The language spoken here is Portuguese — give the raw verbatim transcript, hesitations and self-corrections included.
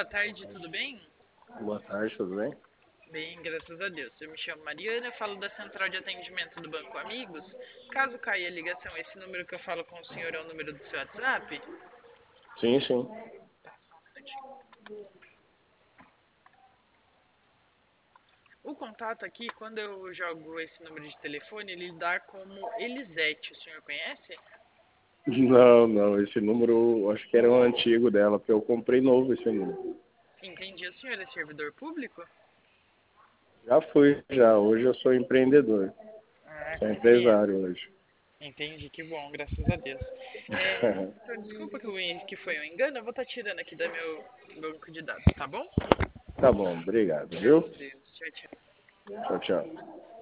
boa tarde, tudo bem? Boa tarde, tudo bem? Bem, graças a Deus. Eu me chamo Mariana, eu falo da central de atendimento do Banco Amigos. Caso caia a ligação, esse número que eu falo com o senhor é o número do seu WhatsApp? Sim, sim. Tá, só um minutinho. O contato aqui, quando eu jogo esse número de telefone, ele dá como Elisete. O senhor conhece? Não, não, esse número eu acho que era um antigo dela, porque eu comprei novo esse número. Entendi. O senhor é servidor público? Já fui, já. Hoje eu sou empreendedor. Ah, Sou compreendo. empresário hoje. Entendi, que bom, graças a Deus. É, então, desculpa que, eu, que foi um engano, eu vou estar tirando aqui do meu banco de dados, tá bom? Tá bom, obrigado, Fica viu? com Deus. Tchau, tchau. Tchau, tchau.